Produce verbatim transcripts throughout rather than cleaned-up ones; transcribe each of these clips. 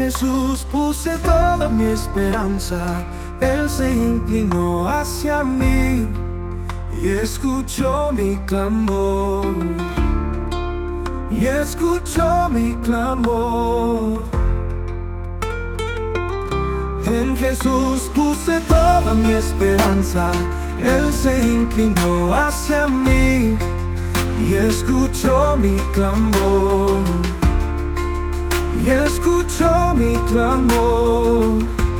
Jesús puse toda mi esperanza. Él se inclinó hacia mí y escuchó mi clamor. Y escuchó mi clamor. En Jesús puse toda mi esperanza. Él se inclinó hacia mí y escuchó mi clamor. Y escuchó mi clamor.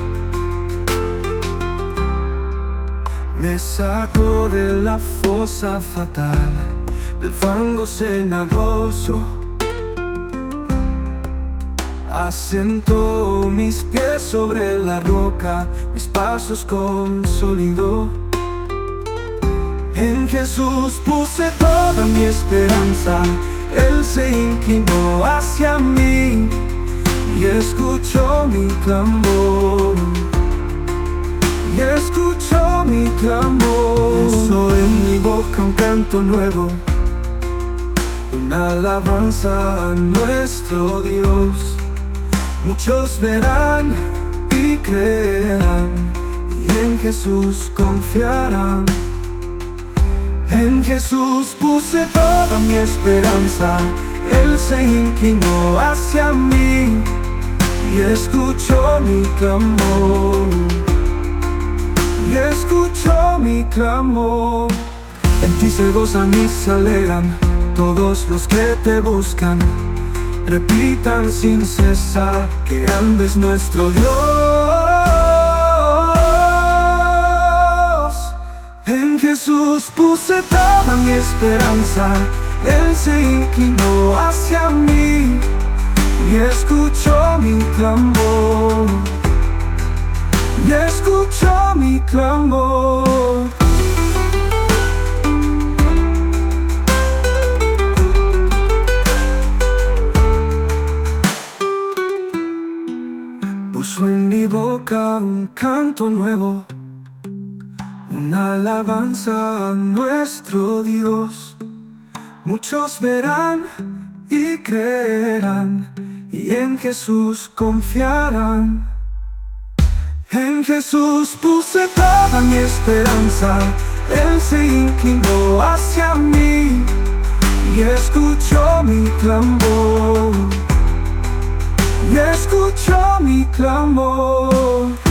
Me sacó de la fosa fatal, del fango cenagoso. Asentó mis pies sobre la roca, mis pasos consolidó. En Jesús puse toda mi esperanza. Él se inclinó hacia mí y escuchó mi clamor. Y escuchó mi clamor. Puso en mi boca un canto nuevo, una alabanza a nuestro Dios. Muchos verán y creerán, y en Jesús confiarán. En Jesús puse toda mi esperanza. Él se inclinó hacia mí y escuchó mi clamor. Y escuchó mi clamor. En ti se gozan y se alegran todos los que te buscan. Repitan sin cesar que grande es nuestro Dios. En Jesús puse toda mi esperanza. Él se inclinó hacia mí y escuchó mi clamor. Y escuchó mi clamor. Puso en mi boca un canto nuevo, una alabanza a nuestro Dios. Muchos verán y creerán, y en Jesús confiarán. En Jesús puse toda mi esperanza. Él se inclinó hacia mí y escuchó mi clamor. Y escuchó mi clamor.